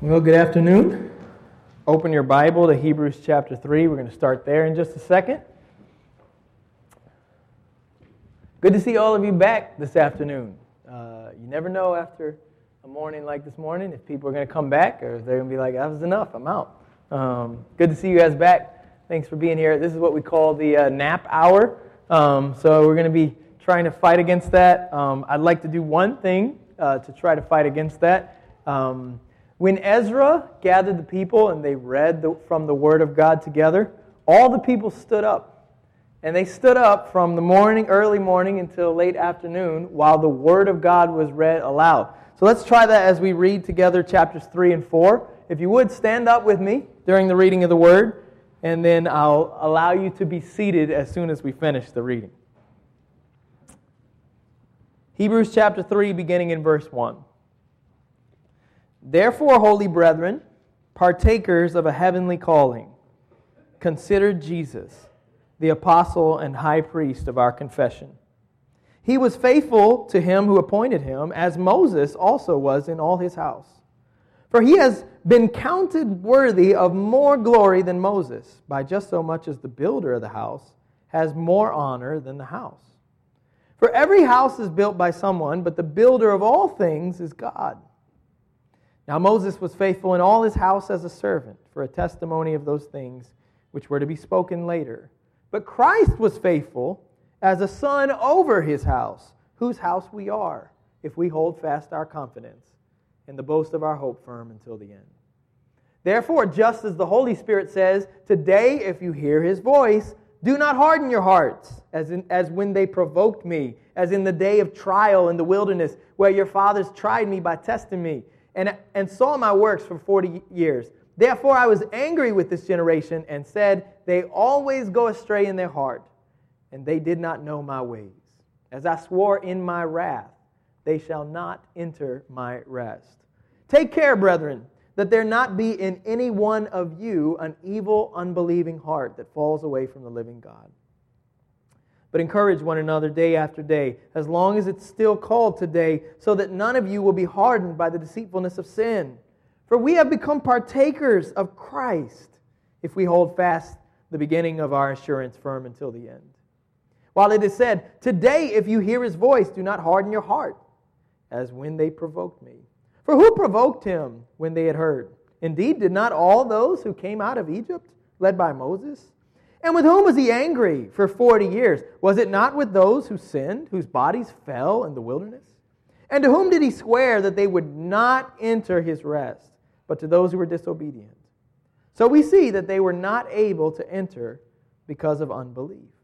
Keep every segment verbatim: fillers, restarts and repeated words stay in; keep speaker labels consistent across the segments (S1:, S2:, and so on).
S1: Well, good afternoon. Open your Bible to Hebrews chapter three. We're going to start there in just a second. Good to see all of you back this afternoon. Uh, you never know after a morning like this morning if people are going to come back or if they're going to be like, that was enough, I'm out. Um, good to see you guys back. Thanks for being here. This is what we call the uh, nap hour. Um, so we're going to be trying to fight against that. Um, I'd like to do one thing uh, to try to fight against that. Um, When Ezra gathered the people and they read the, from the Word of God together, all the people stood up. And they stood up from the morning, early morning until late afternoon while the Word of God was read aloud. So let's try that as we read together chapters three and four. If you would, stand up with me during the reading of the Word, and then I'll allow you to be seated as soon as we finish the reading. Hebrews chapter three, beginning in verse one. Therefore, holy brethren, partakers of a heavenly calling, consider Jesus, the apostle and high priest of our confession. He was faithful to him who appointed him, as Moses also was in all his house. For he has been counted worthy of more glory than Moses, by just so much as the builder of the house has more honor than the house. For every house is built by someone, but the builder of all things is God. Now Moses was faithful in all his house as a servant for a testimony of those things which were to be spoken later. But Christ was faithful as a son over his house, whose house we are, if we hold fast our confidence and the boast of our hope firm until the end. Therefore, just as the Holy Spirit says, today if you hear his voice, do not harden your hearts, as, in, as when they provoked me, as in the day of trial in the wilderness, where your fathers tried me by testing me, And, and saw my works for forty years. Therefore I was angry with this generation and said, they always go astray in their heart, and they did not know my ways. As I swore in my wrath, they shall not enter my rest. Take care, brethren, that there not be in any one of you an evil, unbelieving heart that falls away from the living God. But encourage one another day after day, as long as it's still called today, so that none of you will be hardened by the deceitfulness of sin. For we have become partakers of Christ, if we hold fast the beginning of our assurance firm until the end. While it is said, today if you hear his voice, do not harden your heart, as when they provoked me. For who provoked him when they had heard? Indeed, did not all those who came out of Egypt, led by Moses? And with whom was he angry for forty years? Was it not with those who sinned, whose bodies fell in the wilderness? And to whom did he swear that they would not enter his rest, but to those who were disobedient? So we see that they were not able to enter because of unbelief.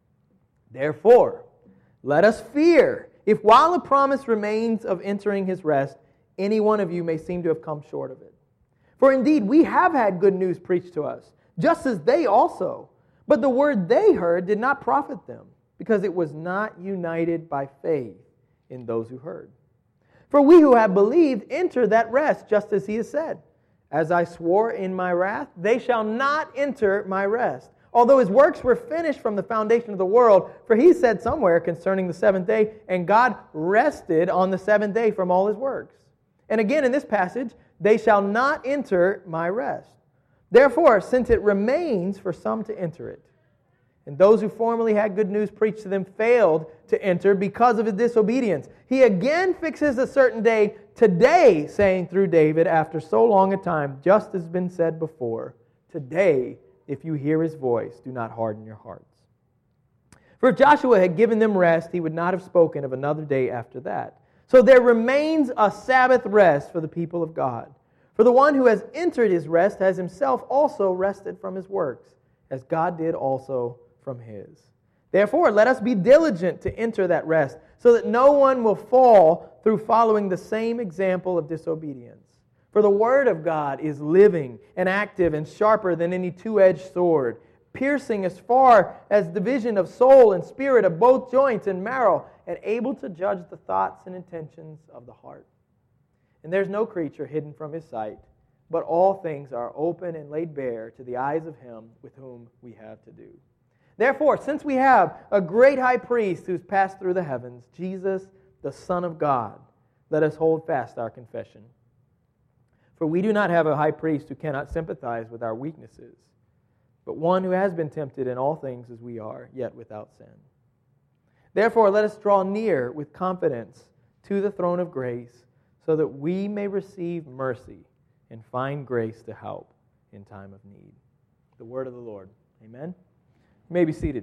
S1: Therefore, let us fear, if while the promise remains of entering his rest, any one of you may seem to have come short of it. For indeed, we have had good news preached to us, just as they also. But the word they heard did not profit them, because it was not united by faith in those who heard. For we who have believed enter that rest, just as he has said, as I swore in my wrath, they shall not enter my rest. Although his works were finished from the foundation of the world, for he said somewhere concerning the seventh day, and God rested on the seventh day from all his works. And again in this passage, they shall not enter my rest. Therefore, since it remains for some to enter it, and those who formerly had good news preached to them failed to enter because of his disobedience, he again fixes a certain day, today, saying through David, after so long a time, just as has been said before, today, if you hear his voice, do not harden your hearts. For if Joshua had given them rest, he would not have spoken of another day after that. So there remains a Sabbath rest for the people of God. For the one who has entered his rest has himself also rested from his works, as God did also from his. Therefore, let us be diligent to enter that rest, so that no one will fall through following the same example of disobedience. For the word of God is living and active and sharper than any two-edged sword, piercing as far as division of soul and spirit, of both joints and marrow, and able to judge the thoughts and intentions of the heart. And there's no creature hidden from his sight, but all things are open and laid bare to the eyes of him with whom we have to do. Therefore, since we have a great high priest who's passed through the heavens, Jesus, the Son of God, let us hold fast our confession. For we do not have a high priest who cannot sympathize with our weaknesses, but one who has been tempted in all things as we are, yet without sin. Therefore, let us draw near with confidence to the throne of grace, so that we may receive mercy and find grace to help in time of need. The word of the Lord. Amen. You may be seated.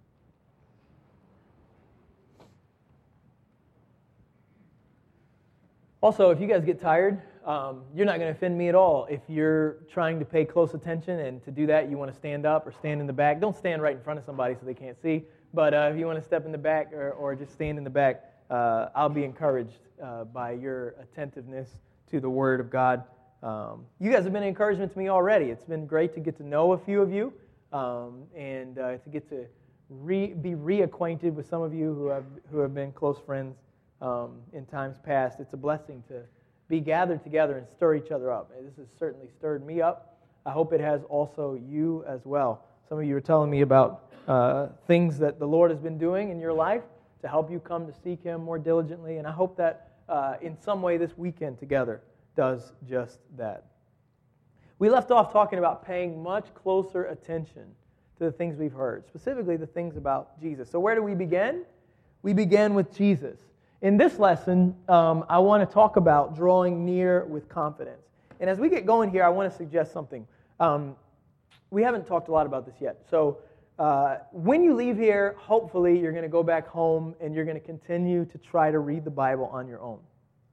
S1: Also, if you guys get tired, um, you're not going to offend me at all. If you're trying to pay close attention, and to do that, you want to stand up or stand in the back. Don't stand right in front of somebody so they can't see. But uh, if you want to step in the back or, or just stand in the back, uh, I'll be encouraged uh, by your attentiveness to the Word of God. Um, you guys have been an encouragement to me already. It's been great to get to know a few of you um, and uh, to get to re- be reacquainted with some of you who have who have been close friends um, in times past. It's a blessing to be gathered together and stir each other up. This has certainly stirred me up. I hope it has also you as well. Some of you are telling me about uh, things that the Lord has been doing in your life to help you come to seek Him more diligently, and I hope that uh, in some way this weekend together does just that. We left off talking about paying much closer attention to the things we've heard, specifically the things about Jesus. So where do we begin? We began with Jesus. In this lesson, um, I want to talk about drawing near with confidence. And as we get going here, I want to suggest something. Um, we haven't talked a lot about this yet. So uh, when you leave here, hopefully you're going to go back home and you're going to continue to try to read the Bible on your own.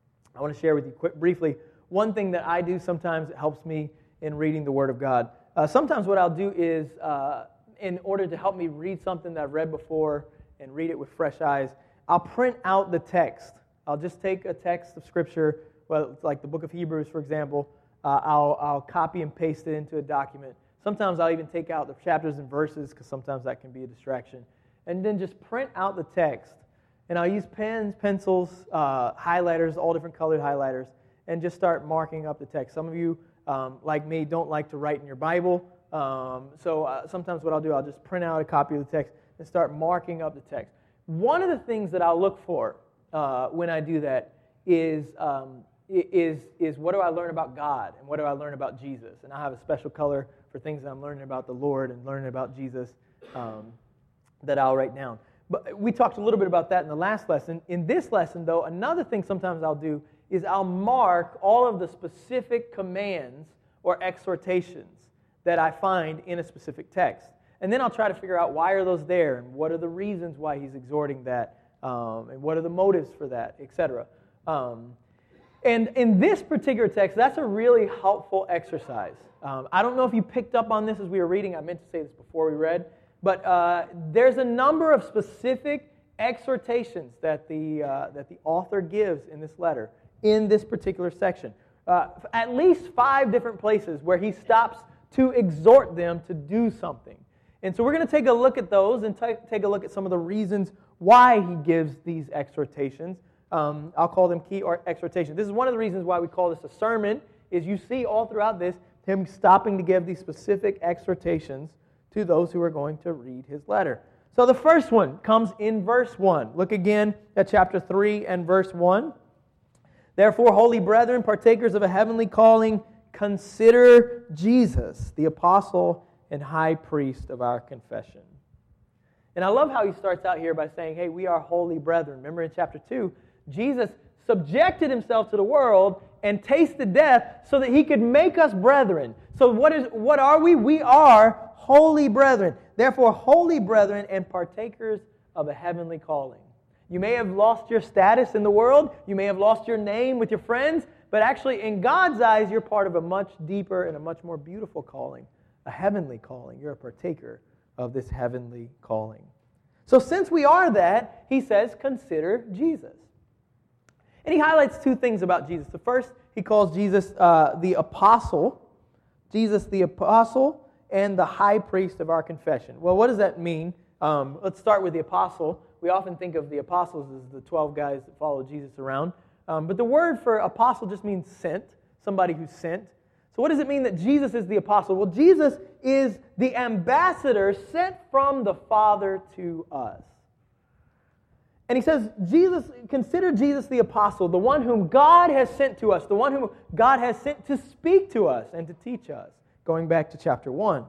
S1: I want to share with you quick, briefly one thing that I do sometimes that helps me in reading the Word of God. Uh, sometimes what I'll do is, uh, in order to help me read something that I've read before and read it with fresh eyes, I'll print out the text. I'll just take a text of Scripture, well, like the book of Hebrews, for example. Uh, I'll, I'll copy and paste it into a document. Sometimes I'll even take out the chapters and verses, because sometimes that can be a distraction. And then just print out the text. And I'll use pens, pencils, uh, highlighters, all different colored highlighters, and just start marking up the text. Some of you, um, like me, don't like to write in your Bible. Um, so uh, sometimes what I'll do, I'll just print out a copy of the text and start marking up the text. One of the things that I'll look for uh, when I do that is, um, is, is what do I learn about God and what do I learn about Jesus? And I have a special color for things that I'm learning about the Lord and learning about Jesus um, that I'll write down. But we talked a little bit about that in the last lesson. In this lesson, though, another thing sometimes I'll do is I'll mark all of the specific commands or exhortations that I find in a specific text. And then I'll try to figure out why are those there and what are the reasons why he's exhorting that um, and what are the motives for that, et cetera. Um, and in this particular text, that's a really helpful exercise. Um, I don't know if you picked up on this as we were reading. I meant to say this before we read. But uh, there's a number of specific exhortations that the, uh, that the author gives in this letter, in this particular section. Uh, at least five different places where he stops to exhort them to do something. And so we're going to take a look at those and t- take a look at some of the reasons why he gives these exhortations. Um, I'll call them key or exhortations. This is one of the reasons why we call this a sermon, is you see all throughout this him stopping to give these specific exhortations to those who are going to read his letter. So the first one comes in verse one. Look again at chapter three and verse one. Therefore, holy brethren, partakers of a heavenly calling, consider Jesus, the apostle and high priest of our confession. And I love how he starts out here by saying, hey, we are holy brethren. Remember in chapter two, Jesus subjected himself to the world and tasted death so that he could make us brethren. So what is what are we? We are holy brethren. Therefore, holy brethren and partakers of a heavenly calling. You may have lost your status in the world. You may have lost your name with your friends. But actually, in God's eyes, you're part of a much deeper and a much more beautiful calling, a heavenly calling. You're a partaker of this heavenly calling. So since we are that, he says, consider Jesus. And he highlights two things about Jesus. The first, he calls Jesus uh, the apostle. Jesus the apostle and the high priest of our confession. Well, what does that mean? Um, let's start with the apostle. We often think of the apostles as the twelve guys that follow Jesus around. Um, but the word for apostle just means sent, somebody who's sent. So what does it mean that Jesus is the apostle? Well, Jesus is the ambassador sent from the Father to us. And he says, Jesus, consider Jesus the apostle, the one whom God has sent to us, the one whom God has sent to speak to us and to teach us, going back to chapter one.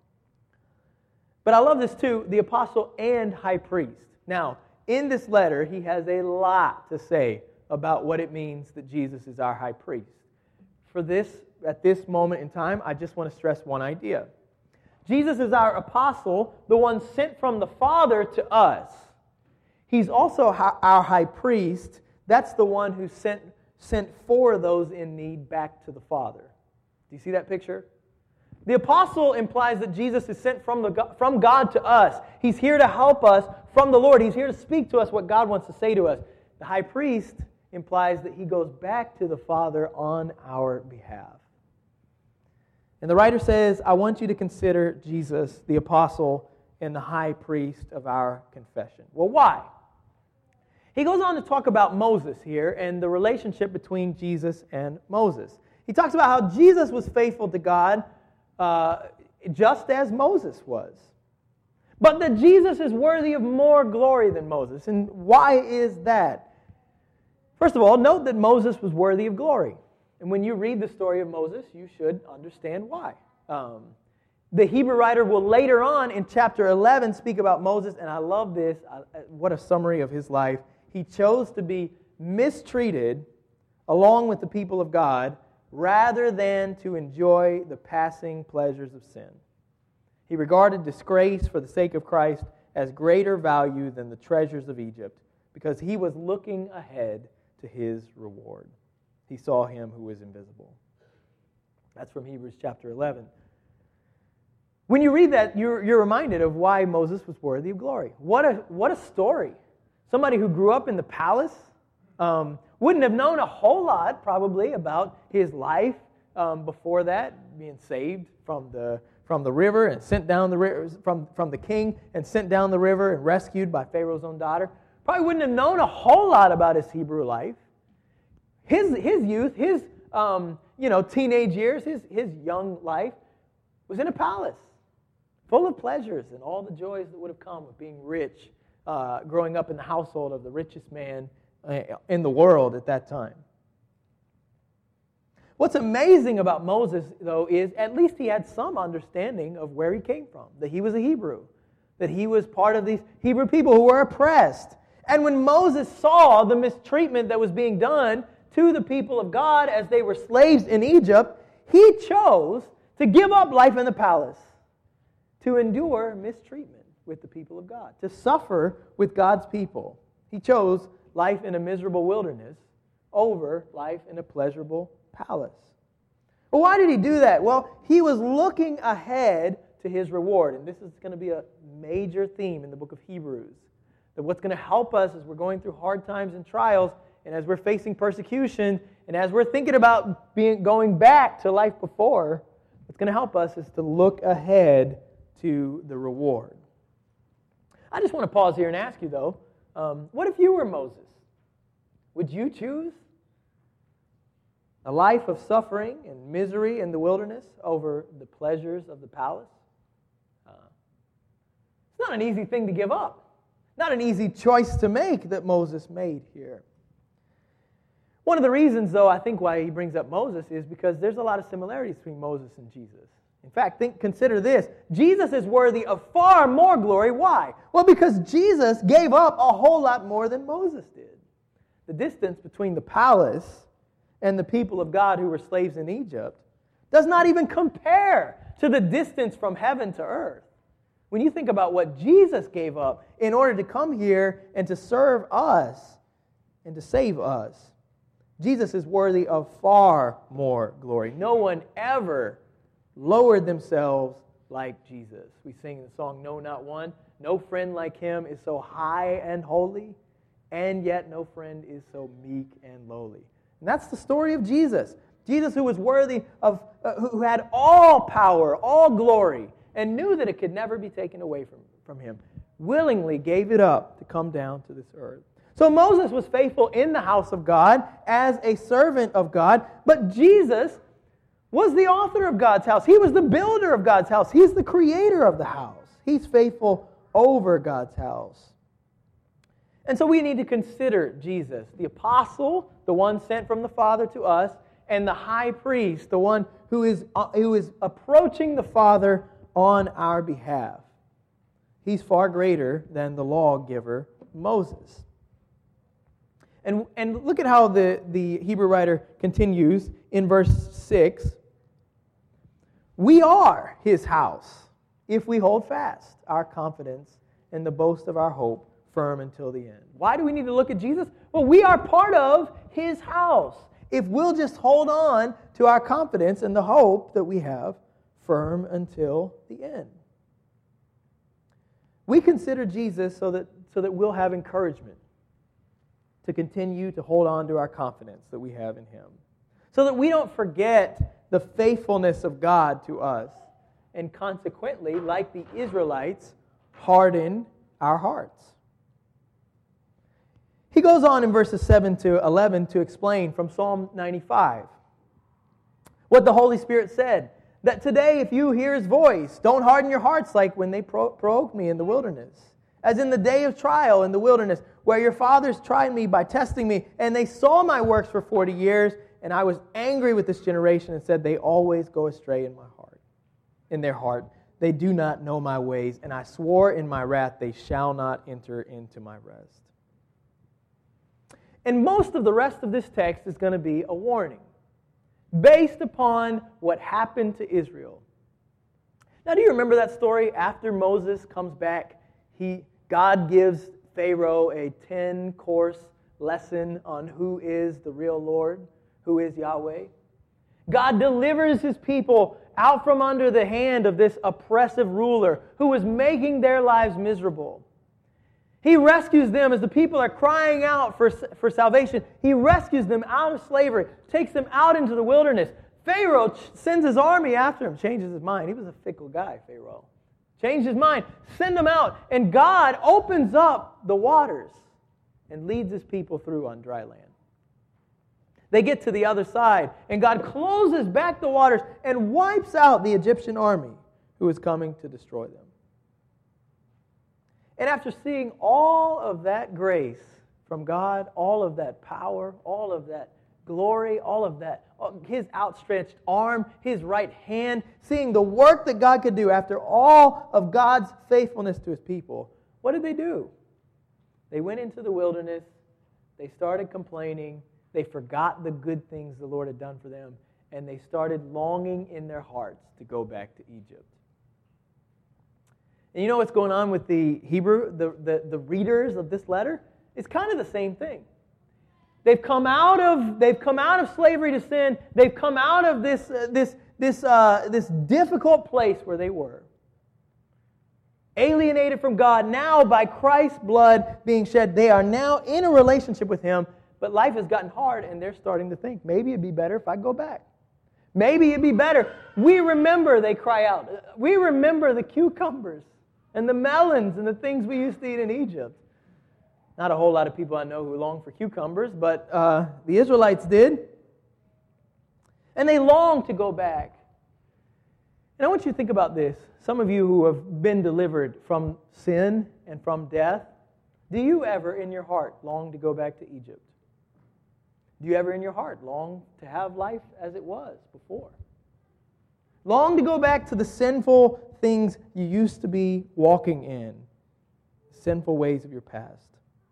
S1: But I love this too, the apostle and high priest. Now, in this letter, he has a lot to say about what it means that Jesus is our high priest. For this, at this moment in time, I just want to stress one idea. Jesus is our apostle, the one sent from the Father to us. He's also our high priest. That's the one who sent, sent for those in need back to the Father. Do you see that picture? The apostle implies that Jesus is sent from, the, from God to us. He's here to help us from the Lord. He's here to speak to us what God wants to say to us. The high priest implies that he goes back to the Father on our behalf. And the writer says, I want you to consider Jesus, the apostle, and the high priest of our confession. Well, why? He goes on to talk about Moses here and the relationship between Jesus and Moses. He talks about how Jesus was faithful to God uh, just as Moses was. But that Jesus is worthy of more glory than Moses. And why is that? First of all, note that Moses was worthy of glory. And when you read the story of Moses, you should understand why. Um, the Hebrew writer will later on in chapter eleven speak about Moses, and I love this. I, what a summary of his life. He chose to be mistreated along with the people of God rather than to enjoy the passing pleasures of sin. He regarded disgrace for the sake of Christ as greater value than the treasures of Egypt because he was looking ahead to his reward. He saw him who was invisible. That's from Hebrews chapter eleven. When you read that, you're, you're reminded of why Moses was worthy of glory. What a, what a story. Somebody who grew up in the palace, um, wouldn't have known a whole lot probably about his life um, before that, being saved from the from the river and sent down the river from, from the king and sent down the river and rescued by Pharaoh's own daughter. Probably wouldn't have known a whole lot about his Hebrew life. His his youth, his um, you know teenage years, his his young life was in a palace, full of pleasures and all the joys that would have come with being rich, uh, growing up in the household of the richest man in the world at that time. What's amazing about Moses, though, is at least he had some understanding of where he came from, that he was a Hebrew, that he was part of these Hebrew people who were oppressed. And when Moses saw the mistreatment that was being done to the people of God as they were slaves in Egypt, he chose to give up life in the palace, to endure mistreatment with the people of God, to suffer with God's people. He chose life in a miserable wilderness over life in a pleasurable palace. Well, why did he do that? Well, he was looking ahead to his reward. And this is going to be a major theme in the book of Hebrews. That what's going to help us as we're going through hard times and trials, and as we're facing persecution, and as we're thinking about being going back to life before, what's going to help us is to look ahead to the reward. I just want to pause here and ask you, though, um, what if you were Moses? Would you choose a life of suffering and misery in the wilderness over the pleasures of the palace? Uh, it's not an easy thing to give up. Not an easy choice to make that Moses made here. One of the reasons, though, I think why he brings up Moses is because there's a lot of similarities between Moses and Jesus. In fact, think, consider this. Jesus is worthy of far more glory. Why? Well, because Jesus gave up a whole lot more than Moses did. The distance between the palace and the people of God who were slaves in Egypt does not even compare to the distance from heaven to earth. When you think about what Jesus gave up in order to come here and to serve us and to save us, Jesus is worthy of far more glory. No one ever lowered themselves like Jesus. We sing the song, No Not One. No friend like him is so high and holy, and yet no friend is so meek and lowly. And that's the story of Jesus. Jesus, who was worthy of, uh, who had all power, all glory, and knew that it could never be taken away from, from him, willingly gave it up to come down to this earth. So Moses was faithful in the house of God as a servant of God, but Jesus was the author of God's house. He was the builder of God's house. He's the creator of the house. He's faithful over God's house. And so we need to consider Jesus, the apostle, the one sent from the Father to us, and the high priest, the one who is, uh, who is approaching the Father on our behalf. He's far greater than the lawgiver, Moses. And, and look at how the, the Hebrew writer continues in verse six. We are His house if we hold fast our confidence and the boast of our hope firm until the end. Why do we need to look at Jesus? Well, we are part of His house if we'll just hold on to our confidence and the hope that we have firm until the end. We consider Jesus so that, so that we'll have encouragement to continue to hold on to our confidence that we have in Him, so that we don't forget the faithfulness of God to us, and consequently, like the Israelites, harden our hearts. He goes on in verses seven to eleven to explain from Psalm ninety-five what the Holy Spirit said, that today if you hear His voice, don't harden your hearts like when they pro- provoked me in the wilderness, as in the day of trial in the wilderness, where your fathers tried me by testing me, and they saw my works for forty years, and I was angry with this generation and said, they always go astray in my heart, in their heart. They do not know my ways, and I swore in my wrath, they shall not enter into my rest. And most of the rest of this text is going to be a warning based upon what happened to Israel. Now, do you remember that story? After Moses comes back, he God gives Pharaoh a ten-course lesson on who is the real Lord, who is Yahweh. God delivers His people out from under the hand of this oppressive ruler who was making their lives miserable. He rescues them as the people are crying out for, for salvation. He rescues them out of slavery, takes them out into the wilderness. Pharaoh ch- sends his army after him, changes his mind. He was a fickle guy, Pharaoh. Changed his mind, send them out, and God opens up the waters and leads His people through on dry land. They get to the other side, and God closes back the waters and wipes out the Egyptian army who is coming to destroy them. And after seeing all of that grace from God, all of that power, all of that glory, all of that, His outstretched arm, His right hand, seeing the work that God could do after all of God's faithfulness to His people, what did they do? They went into the wilderness, they started complaining, they forgot the good things the Lord had done for them, and they started longing in their hearts to go back to Egypt. And you know what's going on with the Hebrew, the, the, the readers of this letter? It's kind of the same thing. They've come out of they've come out of slavery to sin. They've come out of this uh, this this uh, this difficult place where they were, alienated from God. Now, by Christ's blood being shed, they are now in a relationship with Him. But life has gotten hard, and they're starting to think, maybe it'd be better if I go back. Maybe it'd be better. We remember, they cry out. We remember the cucumbers and the melons and the things we used to eat in Egypt. Not a whole lot of people I know who long for cucumbers, but uh, the Israelites did. And they long to go back. And I want you to think about this. Some of you who have been delivered from sin and from death, do you ever in your heart long to go back to Egypt? Do you ever in your heart long to have life as it was before? Long to go back to the sinful things you used to be walking in, sinful ways of your past.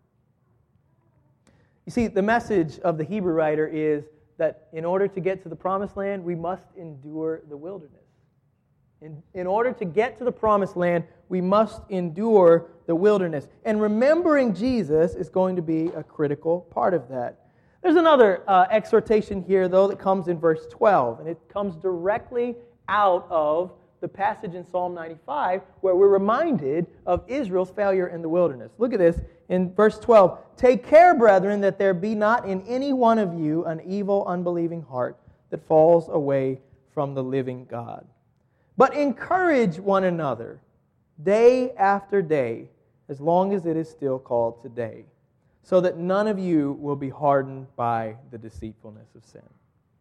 S1: You see, the message of the Hebrew writer is that in order to get to the promised land, we must endure the wilderness. In, in order to get to the promised land, we must endure the wilderness. And remembering Jesus is going to be a critical part of that. There's another uh, exhortation here, though, that comes in verse twelve, and it comes directly out of the passage in Psalm ninety-five where we're reminded of Israel's failure in the wilderness. Look at this in verse twelve. Take care, brethren, that there be not in any one of you an evil, unbelieving heart that falls away from the living God. But encourage one another day after day, as long as it is still called today, so that none of you will be hardened by the deceitfulness of sin.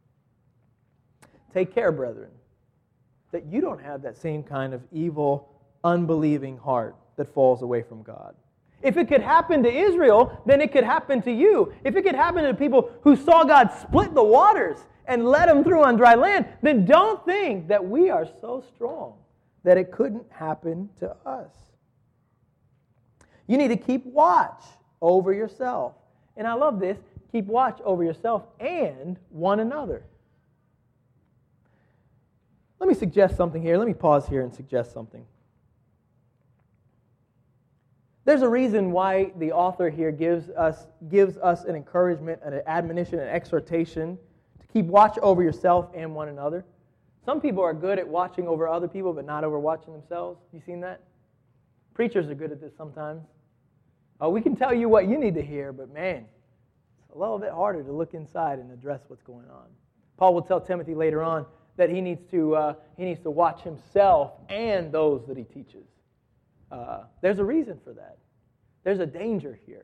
S1: Take care, brethren, that you don't have that same kind of evil, unbelieving heart that falls away from God. If it could happen to Israel, then it could happen to you. If it could happen to people who saw God split the waters and let them through on dry land, then don't think that we are so strong that it couldn't happen to us. You need to keep watch over yourself. And I love this. Keep watch over yourself and one another. Let me suggest something here. Let me pause here and suggest something. There's a reason why the author here gives us, gives us an encouragement, an admonition, an exhortation to keep watch over yourself and one another. Some people are good at watching over other people, but not over watching themselves. You seen that? Preachers are good at this sometimes. Oh, we can tell you what you need to hear, but man, it's a little bit harder to look inside and address what's going on. Paul will tell Timothy later on that he needs to uh, he needs to watch himself and those that he teaches. Uh, there's a reason for that. There's a danger here.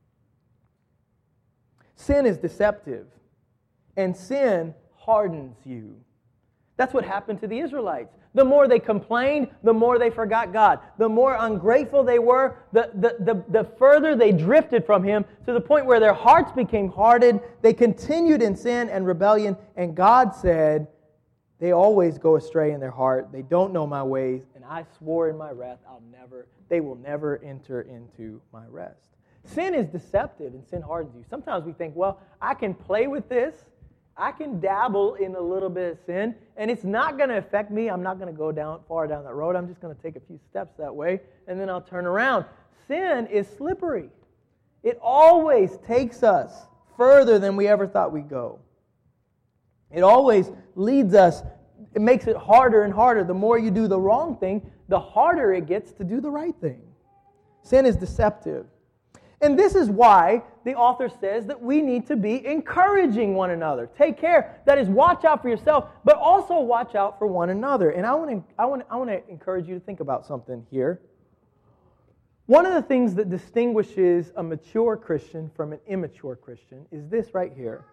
S1: Sin is deceptive, and sin hardens you. That's what happened to the Israelites. The more they complained, the more they forgot God. The more ungrateful they were, the, the, the, the further they drifted from Him, to the point where their hearts became hardened. They continued in sin and rebellion, and God said, they always go astray in their heart. They don't know my ways, and I swore in my wrath, I'll never, they will never enter into my rest. Sin is deceptive, and sin hardens you. Sometimes we think, well, I can play with this. I can dabble in a little bit of sin, and it's not going to affect me. I'm not going to go down far down that road. I'm just going to take a few steps that way, and then I'll turn around. Sin is slippery. It always takes us further than we ever thought we'd go. It always leads us, it makes it harder and harder. The more you do the wrong thing, the harder it gets to do the right thing. Sin is deceptive. And this is why the author says that we need to be encouraging one another. Take care. That is, watch out for yourself, but also watch out for one another. And I want to, I want, I want to encourage you to think about something here. One of the things that distinguishes a mature Christian from an immature Christian is this right here.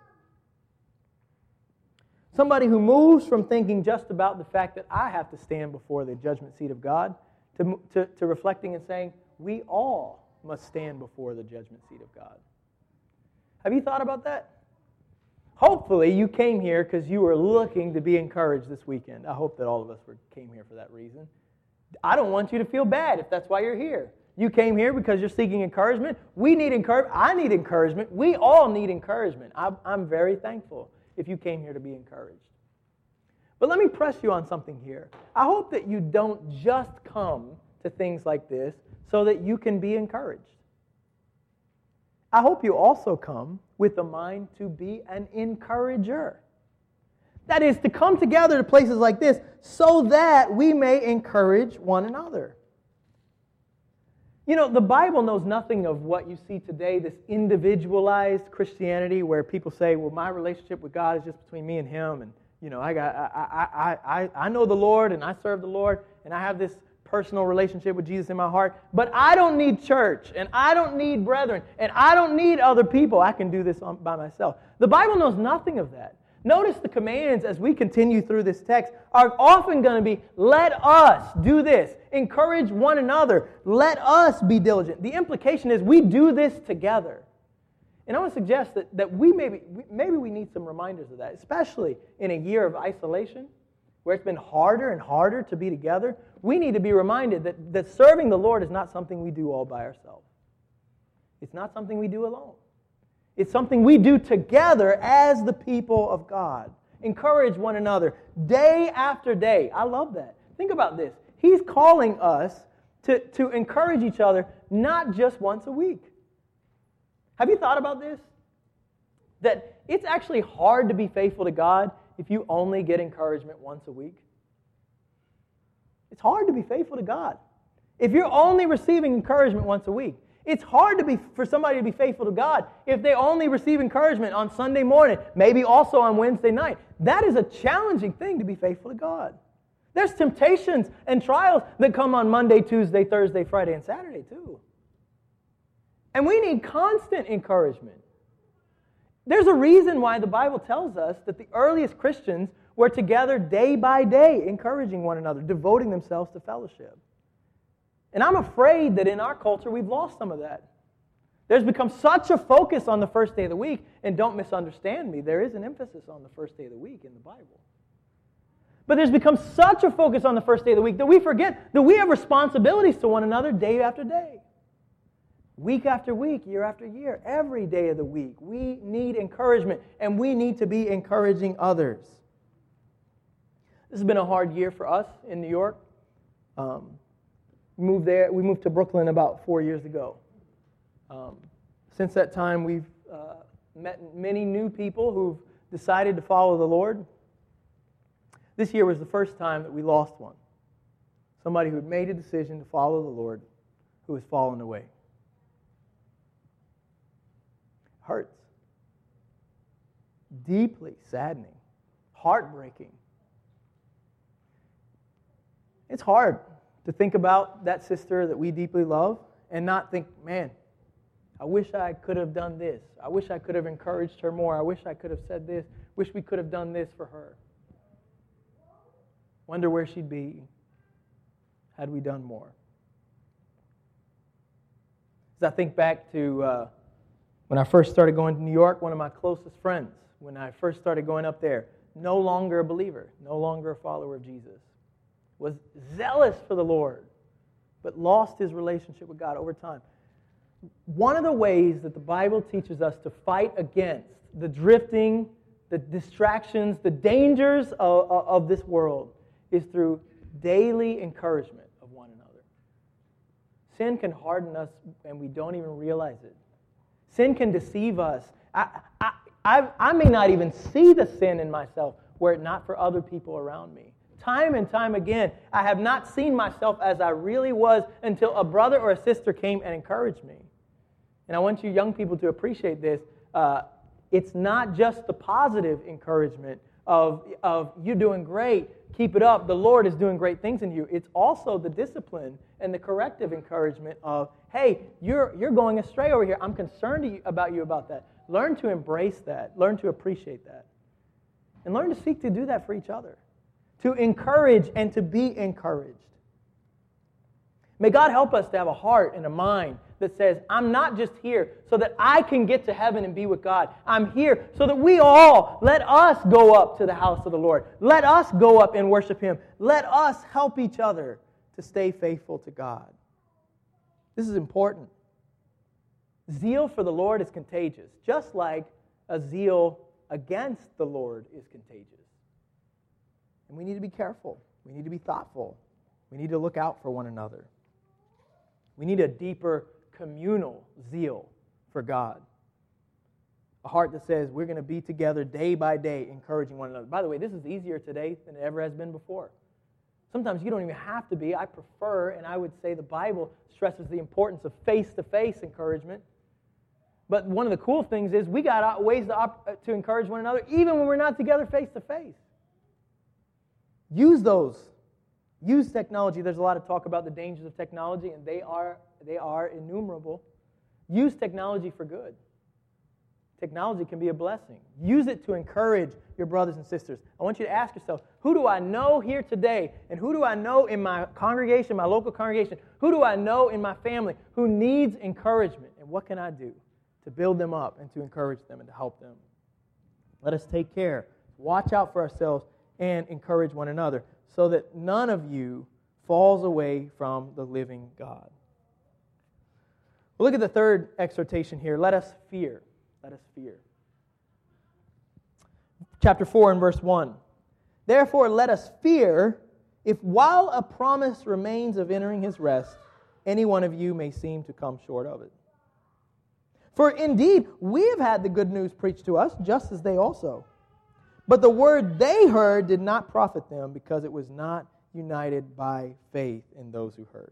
S1: Somebody who moves from thinking just about the fact that I have to stand before the judgment seat of God to, to, to reflecting and saying, we all must stand before the judgment seat of God. Have you thought about that? Hopefully you came here because you were looking to be encouraged this weekend. I hope that all of us were, came here for that reason. I don't want you to feel bad if that's why you're here. You came here because you're seeking encouragement. We need encouragement. I need encouragement. We all need encouragement. I'm, I'm very thankful if you came here to be encouraged. But let me press you on something here. I hope that you don't just come to things like this so that you can be encouraged. I hope you also come with a mind to be an encourager. That is, to come together to places like this so that we may encourage one another. You know, the Bible knows nothing of what you see today, this individualized Christianity where people say, well, my relationship with God is just between me and Him, and, you know, I got, I, I, I, I know the Lord, and I serve the Lord, and I have this personal relationship with Jesus in my heart, but I don't need church, and I don't need brethren, and I don't need other people. I can do this by myself. The Bible knows nothing of that. Notice the commands as we continue through this text are often going to be, let us do this, encourage one another, let us be diligent. The implication is we do this together. And I want to suggest that, that we maybe, maybe we need some reminders of that, especially in a year of isolation, where it's been harder and harder to be together. We need to be reminded that, that serving the Lord is not something we do all by ourselves. It's not something we do alone. It's something we do together as the people of God. Encourage one another day after day. I love that. Think about this. He's calling us to, to encourage each other not just once a week. Have you thought about this? That it's actually hard to be faithful to God if you only get encouragement once a week. It's hard to be faithful to God if you're only receiving encouragement once a week. It's hard to be for somebody to be faithful to God if they only receive encouragement on Sunday morning, maybe also on Wednesday night. That is a challenging thing to be faithful to God. There's temptations and trials that come on Monday, Tuesday, Thursday, Friday, and Saturday too. And we need constant encouragement. There's a reason why the Bible tells us that the earliest Christians were together day by day, encouraging one another, devoting themselves to fellowship. And I'm afraid that in our culture we've lost some of that. There's become such a focus on the first day of the week, and don't misunderstand me, there is an emphasis on the first day of the week in the Bible. But there's become such a focus on the first day of the week that we forget that we have responsibilities to one another day after day. Week after week, year after year, every day of the week. We need encouragement, and we need to be encouraging others. This has been a hard year for us in New York. Um, we moved there. We moved to Brooklyn about four years ago. Um, since that time, we've uh, met many new people who've decided to follow the Lord. This year was the first time that we lost one. Somebody who had made a decision to follow the Lord, who has fallen away. Hurts. Deeply saddening. Heartbreaking. It's hard to think about that sister that we deeply love and not think, man, I wish I could have done this. I wish I could have encouraged her more. I wish I could have said this. Wish we could have done this for her. Wonder where she'd be had we done more. As I think back to uh, when I first started going to New York, one of my closest friends, when I first started going up there, no longer a believer, no longer a follower of Jesus, was zealous for the Lord, but lost his relationship with God over time. One of the ways that the Bible teaches us to fight against the drifting, the distractions, the dangers of, of this world is through daily encouragement of one another. Sin can harden us and we don't even realize it. Sin can deceive us. I, I, I, I may not even see the sin in myself were it not for other people around me. Time and time again, I have not seen myself as I really was until a brother or a sister came and encouraged me. And I want you young people to appreciate this. Uh, it's not just the positive encouragement of, of you doing great, keep it up, the Lord is doing great things in you. It's also the discipline and the corrective encouragement of, hey, you're, you're going astray over here. I'm concerned to you, about you about that. Learn to embrace that. Learn to appreciate that. And learn to seek to do that for each other. To encourage and to be encouraged. May God help us to have a heart and a mind that says, I'm not just here so that I can get to heaven and be with God. I'm here so that we all, let us go up to the house of the Lord. Let us go up and worship Him. Let us help each other to stay faithful to God. This is important. Zeal for the Lord is contagious, just like a zeal against the Lord is contagious. And we need to be careful. We need to be thoughtful. We need to look out for one another. We need a deeper communal zeal for God. A heart that says we're going to be together day by day, encouraging one another. By the way, this is easier today than it ever has been before. Sometimes you don't even have to be. I prefer, and I would say the Bible stresses the importance of face-to-face encouragement. But one of the cool things is we got ways to, op- to encourage one another even when we're not together face-to-face. Use those. Use technology. There's a lot of talk about the dangers of technology, and they are they are innumerable. Use technology for good. Technology can be a blessing. Use it to encourage your brothers and sisters. I want you to ask yourself, who do I know here today, and who do I know in my congregation, my local congregation, who do I know in my family who needs encouragement, and what can I do to build them up and to encourage them and to help them? Let us take care, watch out for ourselves, and encourage one another, so that none of you falls away from the living God. Well, look at the third exhortation here. Let us fear. Let us fear. Chapter four and verse one. Therefore, let us fear, if while a promise remains of entering His rest, any one of you may seem to come short of it. For indeed, we have had the good news preached to us, just as they also. But the word they heard did not profit them, because it was not united by faith in those who heard.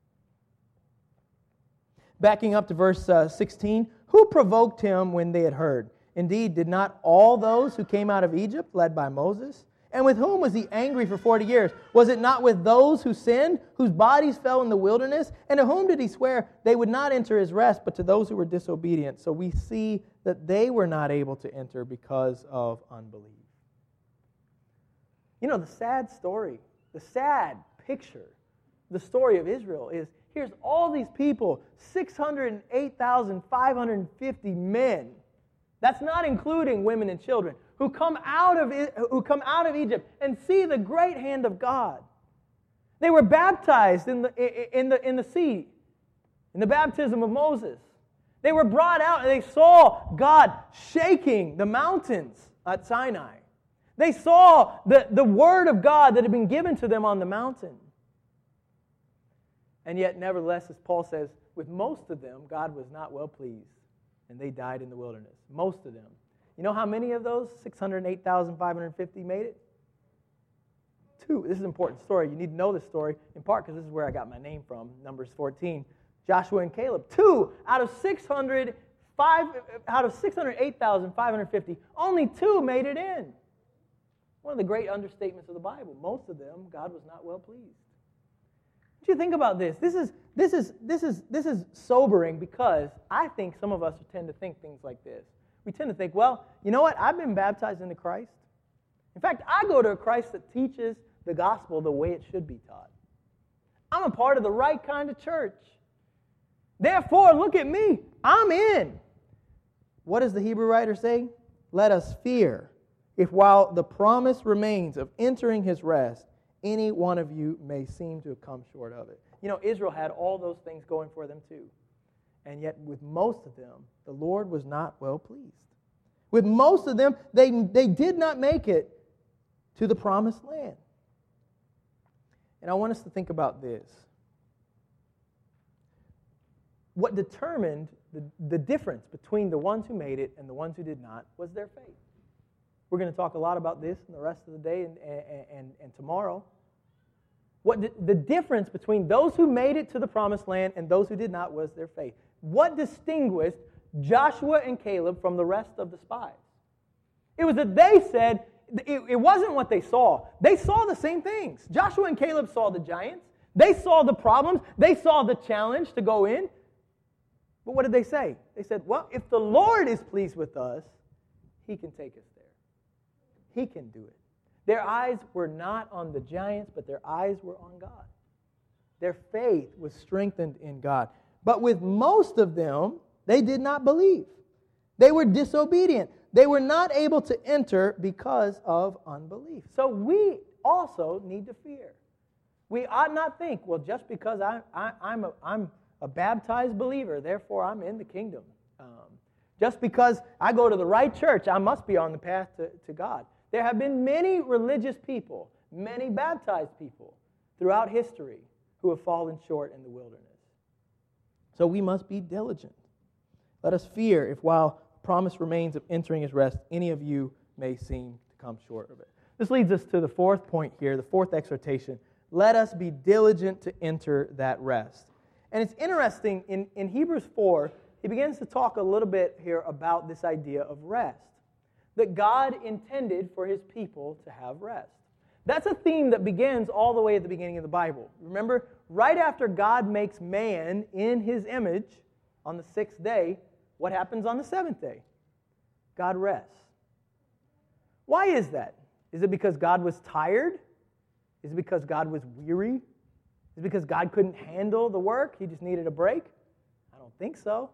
S1: Backing up to verse uh, sixteen, who provoked him when they had heard? Indeed, did not all those who came out of Egypt, led by Moses? And with whom was he angry for forty years? Was it not with those who sinned, whose bodies fell in the wilderness? And to whom did he swear they would not enter his rest, but to those who were disobedient? So we see that they were not able to enter because of unbelief. You know, the sad story, the sad picture the story of Israel is, here's all these people, six hundred eight thousand five hundred fifty men. That's not including women and children, who come out of who come out of Egypt and see the great hand of God. They were baptized in the in the in the sea, in the baptism of Moses. They were brought out and they saw God shaking the mountains at Sinai. They saw the, the word of God that had been given to them on the mountain. And yet, nevertheless, as Paul says, with most of them, God was not well pleased, and they died in the wilderness. Most of them. You know how many of those six hundred eight thousand five hundred fifty made it? Two. This is an important story. You need to know this story, in part because this is where I got my name from, Numbers fourteen. Joshua and Caleb. Two out of six hundred five out of six hundred eight thousand five hundred fifty, only two made it in. One of the great understatements of the Bible. Most of them, God was not well pleased. What do you think about this? This is this is this is this is sobering, because I think some of us tend to think things like this. We tend to think, well, you know what? I've been baptized into Christ. In fact, I go to a Christ that teaches the gospel the way it should be taught. I'm a part of the right kind of church. Therefore, look at me. I'm in. What does the Hebrew writer say? Let us fear, if while the promise remains of entering his rest, any one of you may seem to have come short of it. You know, Israel had all those things going for them too. And yet, with most of them, the Lord was not well pleased. With most of them, they, they did not make it to the promised land. And I want us to think about this. What determined the, the difference between the ones who made it and the ones who did not was their faith. We're going to talk a lot about this in the rest of the day and, and, and, and tomorrow. What the, the difference between those who made it to the promised land and those who did not was their faith. What distinguished Joshua and Caleb from the rest of the spies? It was that they said, it, it wasn't what they saw. They saw the same things. Joshua and Caleb saw the giants. They saw the problems. They saw the challenge to go in. But what did they say? They said, well, if the Lord is pleased with us, he can take us there. He can do it. Their eyes were not on the giants, but their eyes were on God. Their faith was strengthened in God. But with most of them, they did not believe. They were disobedient. They were not able to enter because of unbelief. So we also need to fear. We ought not think, well, just because I, I, I'm, a, I'm a baptized believer, therefore I'm in the kingdom. Um, just because I go to the right church, I must be on the path to, to God. There have been many religious people, many baptized people throughout history who have fallen short in the wilderness. So we must be diligent. Let us fear if while promise remains of entering his rest, any of you may seem to come short of it. This leads us to the fourth point here, the fourth exhortation. Let us be diligent to enter that rest. And it's interesting, in, in Hebrews four, he begins to talk a little bit here about this idea of rest. That God intended for his people to have rest. That's a theme that begins all the way at the beginning of the Bible. Remember, right after God makes man in his image on the sixth day, what happens on the seventh day? God rests. Why is that? Is it because God was tired? Is it because God was weary? Is it because God couldn't handle the work? He just needed a break? I don't think so.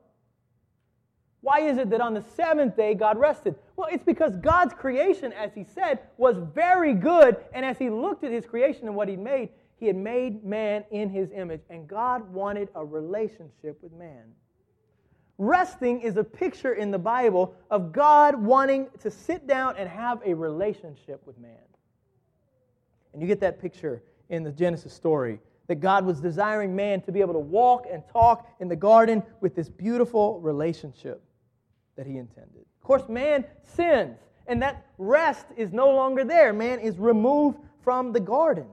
S1: Why is it that on the seventh day God rested? Well, it's because God's creation, as he said, was very good. And as he looked at his creation and what he made, he had made man in his image. And God wanted a relationship with man. Resting is a picture in the Bible of God wanting to sit down and have a relationship with man. And you get that picture in the Genesis story, that God was desiring man to be able to walk and talk in the garden with this beautiful relationship that he intended. Of course, man sins, and that rest is no longer there. Man is removed from the garden.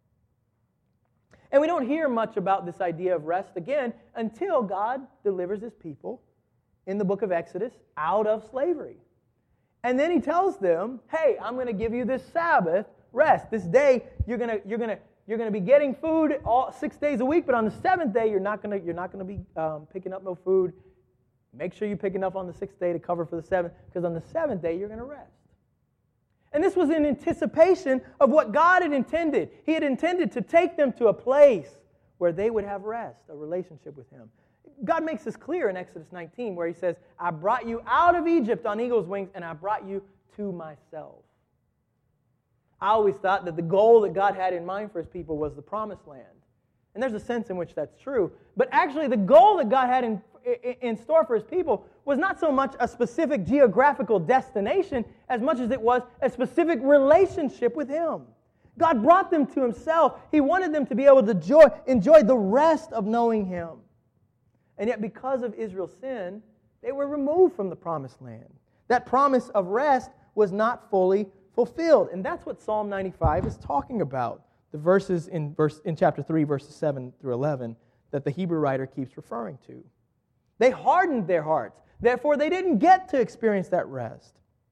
S1: And we don't hear much about this idea of rest again until God delivers his people in the book of Exodus out of slavery. And then he tells them, hey, I'm going to give you this Sabbath rest. This day, you're going to, you're going to, you're going to be getting food all six days a week, but on the seventh day, you're not going to, you're not going to be um, picking up no food. Make sure you pick enough on the sixth day to cover for the seventh, because on the seventh day, you're going to rest. And this was in anticipation of what God had intended. He had intended to take them to a place where they would have rest, a relationship with Him. God makes this clear in Exodus nineteen, where He says, I brought you out of Egypt on eagle's wings, and I brought you to myself. I always thought that the goal that God had in mind for His people was the promised land. And there's a sense in which that's true. But actually, the goal that God had in, in, in store for His people was not so much a specific geographical destination as much as it was a specific relationship with Him. God brought them to Himself. He wanted them to be able to enjoy, enjoy the rest of knowing Him. And yet, because of Israel's sin, they were removed from the promised land. That promise of rest was not fully fulfilled. And that's what Psalm ninety-five is talking about. The verses in verse in chapter three, verses seven through eleven, that the Hebrew writer keeps referring to. They hardened their hearts. Therefore, they didn't get to experience that rest.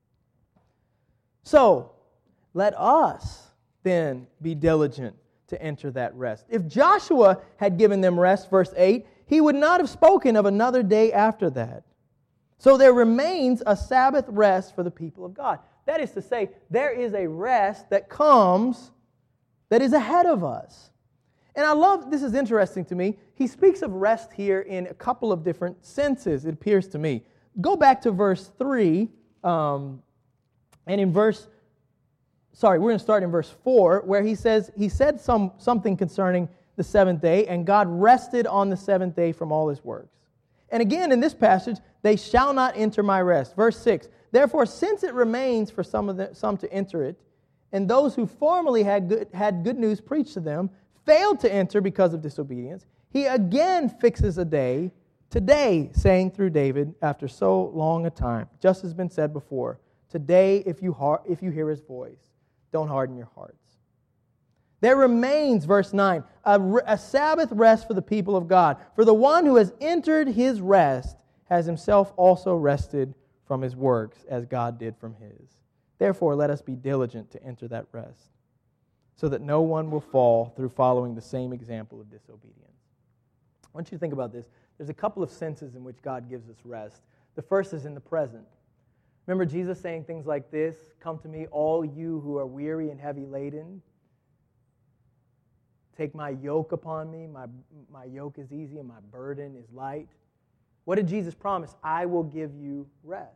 S1: So, let us then be diligent to enter that rest. If Joshua had given them rest, verse eight, he would not have spoken of another day after that. So there remains a Sabbath rest for the people of God. That is to say, there is a rest that comes that is ahead of us. And I love, this is interesting to me, he speaks of rest here in a couple of different senses, it appears to me. Go back to verse three, um, and in verse, sorry, we're going to start in verse four, where he says, he said some something concerning the seventh day, and God rested on the seventh day from all His works. And again, in this passage, they shall not enter my rest. Verse six, therefore, since it remains for some of the, some to enter it, and those who formerly had good, had good news preached to them failed to enter because of disobedience, He again fixes a day, today, saying through David, after so long a time, just as has been said before, today, if you, har- if you hear His voice, don't harden your hearts. There remains, verse nine, a, a Sabbath rest for the people of God. For the one who has entered His rest has himself also rested from his works, as God did from His. Therefore, let us be diligent to enter that rest, so that no one will fall through following the same example of disobedience. I want you to think about this. There's a couple of senses in which God gives us rest. The first is in the present. Remember Jesus saying things like this, come to me, all you who are weary and heavy laden. Take my yoke upon me. My, my yoke is easy and my burden is light. What did Jesus promise? I will give you rest.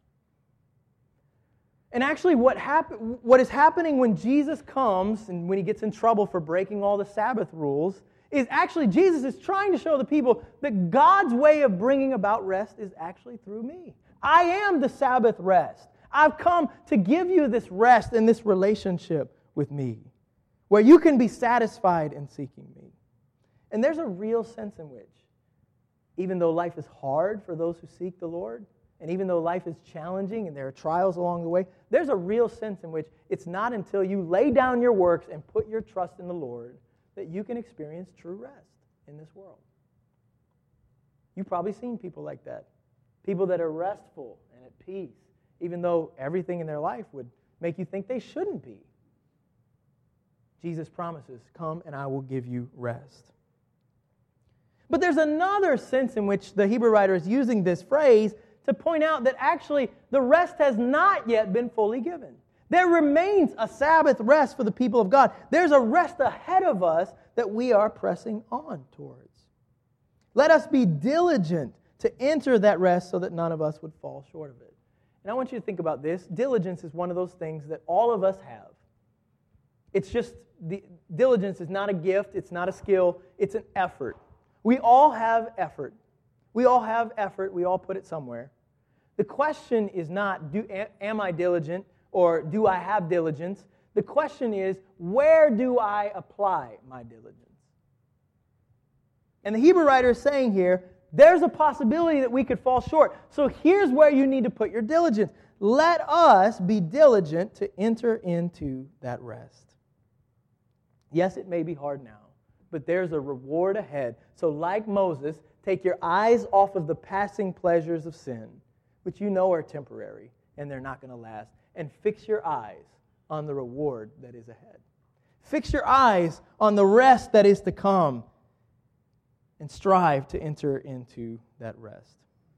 S1: And actually what, happen, what is happening when Jesus comes and when He gets in trouble for breaking all the Sabbath rules is actually Jesus is trying to show the people that God's way of bringing about rest is actually through me. I am the Sabbath rest. I've come to give you this rest and this relationship with me, where you can be satisfied in seeking me. And there's a real sense in which, even though life is hard for those who seek the Lord, and even though life is challenging and there are trials along the way, there's a real sense in which it's not until you lay down your works and put your trust in the Lord that you can experience true rest in this world. You've probably seen people like that. People that are restful and at peace, even though everything in their life would make you think they shouldn't be. Jesus promises, come and I will give you rest. But there's another sense in which the Hebrew writer is using this phrase to point out that actually the rest has not yet been fully given. There remains a Sabbath rest for the people of God. There's a rest ahead of us that we are pressing on towards. Let us be diligent to enter that rest so that none of us would fall short of it. And I want you to think about this. Diligence is one of those things that all of us have. It's just, the, diligence is not a gift, it's not a skill, it's an effort. We all have effort. We all have effort. We all put it somewhere. The question is not, do, am I diligent or do I have diligence? The question is, where do I apply my diligence? And the Hebrew writer is saying here, there's a possibility that we could fall short. So here's where you need to put your diligence. Let us be diligent to enter into that rest. Yes, it may be hard now, but there's a reward ahead. So like Moses, take your eyes off of the passing pleasures of sin, which you know are temporary and they're not going to last, and fix your eyes on the reward that is ahead. Fix your eyes on the rest that is to come and strive to enter into that rest.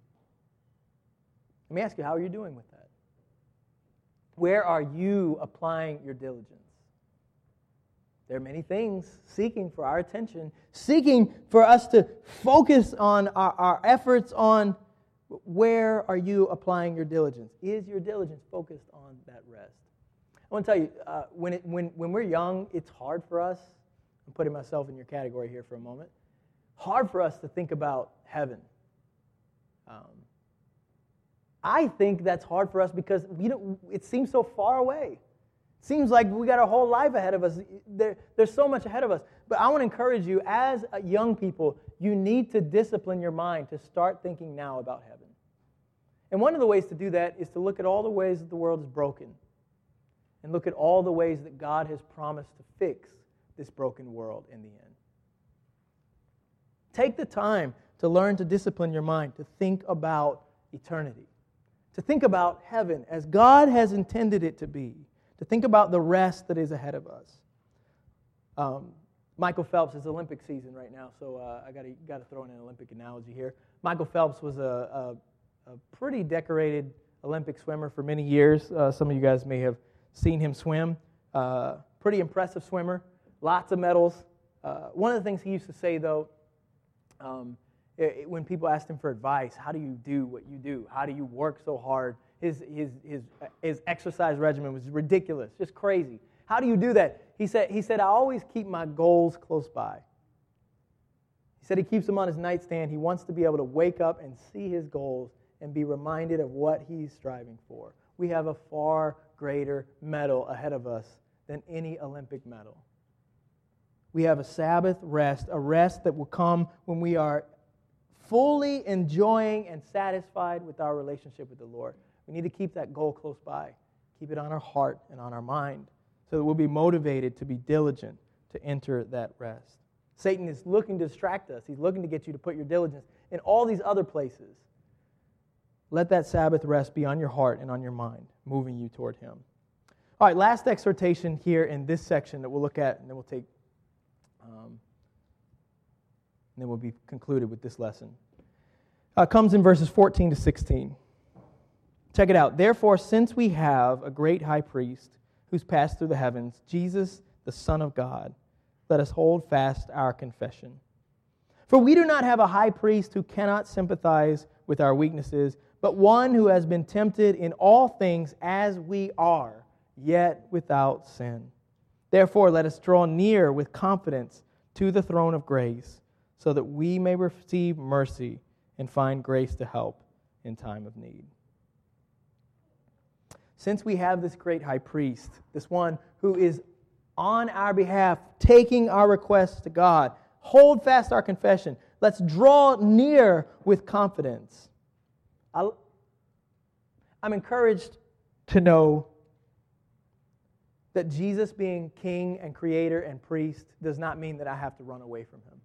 S1: Let me ask you, how are you doing with that? Where are you applying your diligence? There are many things seeking for our attention, seeking for us to focus on our, our efforts on where are you applying your diligence? Is your diligence focused on that rest? I want to tell you, uh, when, it, when, when we're young, it's hard for us. I'm putting myself in your category here for a moment. Hard for us to think about heaven. Um, I think that's hard for us because we don't, it seems so far away. It seems like we got our whole life ahead of us. There, there's so much ahead of us. But I want to encourage you, as young people, you need to discipline your mind to start thinking now about heaven. And one of the ways to do that is to look at all the ways that the world is broken and look at all the ways that God has promised to fix this broken world in the end. Take the time to learn to discipline your mind, to think about eternity, to think about heaven as God has intended it to be, to think about the rest that is ahead of us. Um, Michael Phelps is Olympic season right now, so uh, I got got to throw in an Olympic analogy here. Michael Phelps was a, a, a pretty decorated Olympic swimmer for many years. Uh, some of you guys may have seen him swim. Uh, pretty impressive swimmer, lots of medals. Uh, one of the things he used to say, though, um, it, when people asked him for advice, how do you do what you do? How do you work so hard? His, his, his, his exercise regimen was ridiculous, just crazy. How do you do that? He said, he said, I always keep my goals close by. He said he keeps them on his nightstand. He wants to be able to wake up and see his goals and be reminded of what he's striving for. We have a far greater medal ahead of us than any Olympic medal. We have a Sabbath rest, a rest that will come when we are fully enjoying and satisfied with our relationship with the Lord. We need to keep that goal close by, keep it on our heart and on our mind, so that we'll be motivated to be diligent to enter that rest. Satan is looking to distract us. He's looking to get you to put your diligence in all these other places. Let that Sabbath rest be on your heart and on your mind, moving you toward Him. All right, last exhortation here in this section that we'll look at, and then we'll take, um, and then we'll be concluded with this lesson. Uh, comes in verses fourteen to sixteen. Check it out. Therefore, since we have a great high priest who's passed through the heavens, Jesus, the Son of God, let us hold fast our confession. For we do not have a high priest who cannot sympathize with our weaknesses, but one who has been tempted in all things as we are, yet without sin. Therefore, let us draw near with confidence to the throne of grace, so that we may receive mercy and find grace to help in time of need. Since we have this great high priest, this one who is on our behalf, taking our requests to God, hold fast our confession. Let's draw near with confidence. I'll, I'm encouraged to know that Jesus being king and creator and priest does not mean that I have to run away from Him.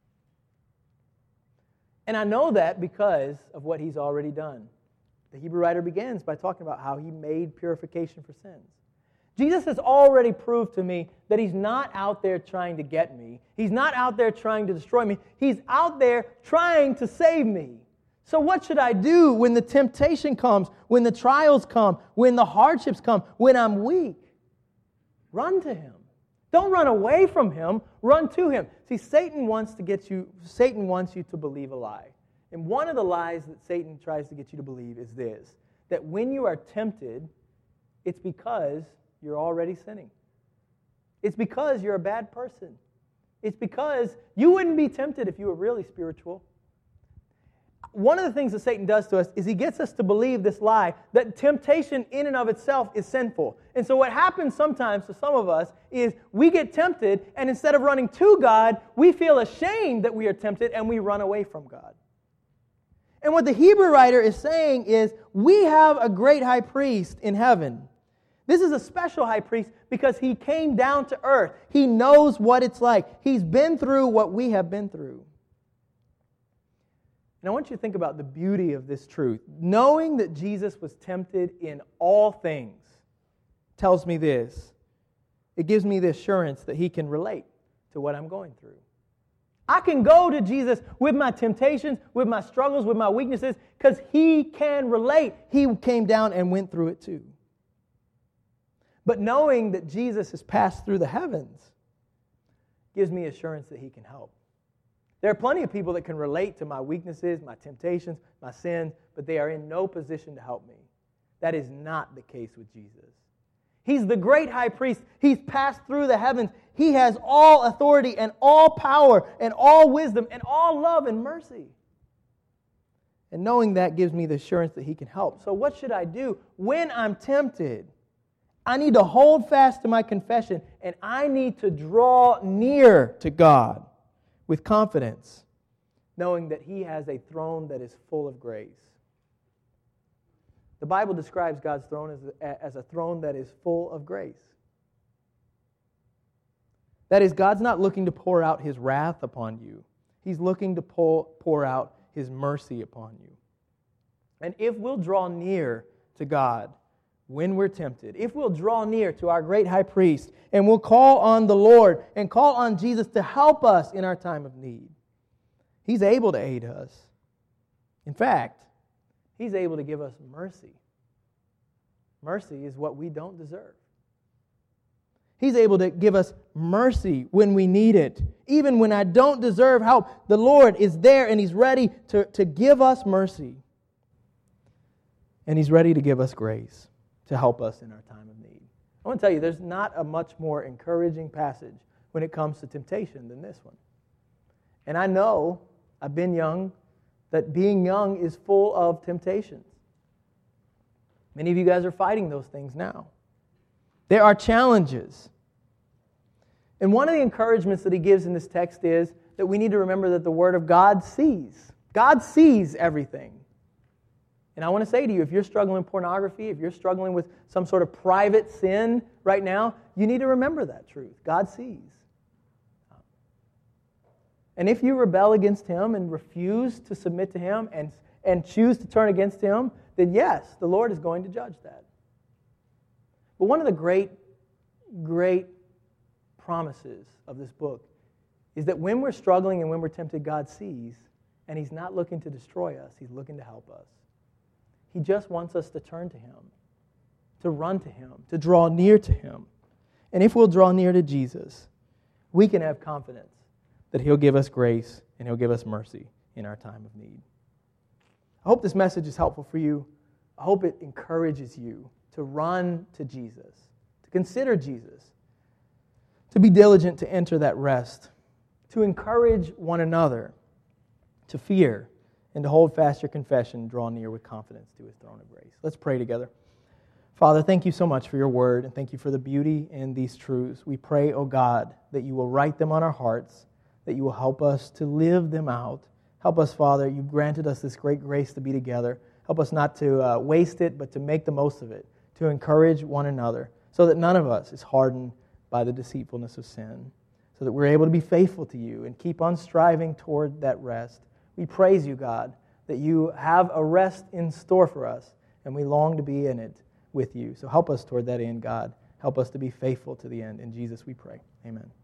S1: And I know that because of what He's already done. The Hebrew writer begins by talking about how He made purification for sins. Jesus has already proved to me that He's not out there trying to get me. He's not out there trying to destroy me. He's out there trying to save me. So what should I do when the temptation comes, when the trials come, when the hardships come, when I'm weak? Run to Him. Don't run away from Him. Run to Him. See, Satan wants to get you, Satan wants you to believe a lie. And one of the lies that Satan tries to get you to believe is this, that when you are tempted, it's because you're already sinning. It's because you're a bad person. It's because you wouldn't be tempted if you were really spiritual. One of the things that Satan does to us is he gets us to believe this lie that temptation in and of itself is sinful. And so what happens sometimes to some of us is we get tempted, and instead of running to God, we feel ashamed that we are tempted and we run away from God. And what the Hebrew writer is saying is we have a great high priest in heaven. This is a special high priest because He came down to earth. He knows what it's like. He's been through what we have been through. And I want you to think about the beauty of this truth. Knowing that Jesus was tempted in all things tells me this. It gives me the assurance that He can relate to what I'm going through. I can go to Jesus with my temptations, with my struggles, with my weaknesses, because He can relate. He came down and went through it too. But knowing that Jesus has passed through the heavens gives me assurance that He can help. There are plenty of people that can relate to my weaknesses, my temptations, my sins, but they are in no position to help me. That is not the case with Jesus. He's the great high priest. He's passed through the heavens. He has all authority and all power and all wisdom and all love and mercy. And knowing that gives me the assurance that He can help. So what should I do when I'm tempted? I need to hold fast to my confession, and I need to draw near to God with confidence, knowing that He has a throne that is full of grace. The Bible describes God's throne as a, as a throne that is full of grace. That is, God's not looking to pour out His wrath upon you. He's looking to pour, pour out His mercy upon you. And if we'll draw near to God when we're tempted, if we'll draw near to our great high priest, and we'll call on the Lord and call on Jesus to help us in our time of need, He's able to aid us. In fact, He's able to give us mercy. Mercy is what we don't deserve. He's able to give us mercy when we need it. Even when I don't deserve help, the Lord is there and He's ready to, to give us mercy. And He's ready to give us grace to help us in our time of need. I want to tell you, there's not a much more encouraging passage when it comes to temptation than this one. And I know, I've been young, that being young is full of temptations. Many of you guys are fighting those things now. There are challenges. And one of the encouragements that he gives in this text is that we need to remember that the Word of God sees. God sees everything. And I want to say to you, if you're struggling with pornography, if you're struggling with some sort of private sin right now, you need to remember that truth. God sees. And if you rebel against Him and refuse to submit to Him and, and choose to turn against Him, then yes, the Lord is going to judge that. But one of the great, great promises of this book is that when we're struggling and when we're tempted, God sees, and He's not looking to destroy us. He's looking to help us. He just wants us to turn to Him, to run to Him, to draw near to Him. And if we'll draw near to Jesus, we can have confidence that He'll give us grace and He'll give us mercy in our time of need. I hope this message is helpful for you. I hope it encourages you to run to Jesus, to consider Jesus, to be diligent to enter that rest, to encourage one another, to fear, and to hold fast your confession and draw near with confidence to His throne of grace. Let's pray together. Father, thank you so much for your word, and thank you for the beauty in these truths. We pray, O God, that you will write them on our hearts, that you will help us to live them out. Help us, Father, you've granted us this great grace to be together. Help us not to uh, waste it, but to make the most of it, to encourage one another, so that none of us is hardened by the deceitfulness of sin, so that we're able to be faithful to you and keep on striving toward that rest. We praise you, God, that you have a rest in store for us, and we long to be in it with you. So help us toward that end, God. Help us to be faithful to the end. In Jesus we pray. Amen.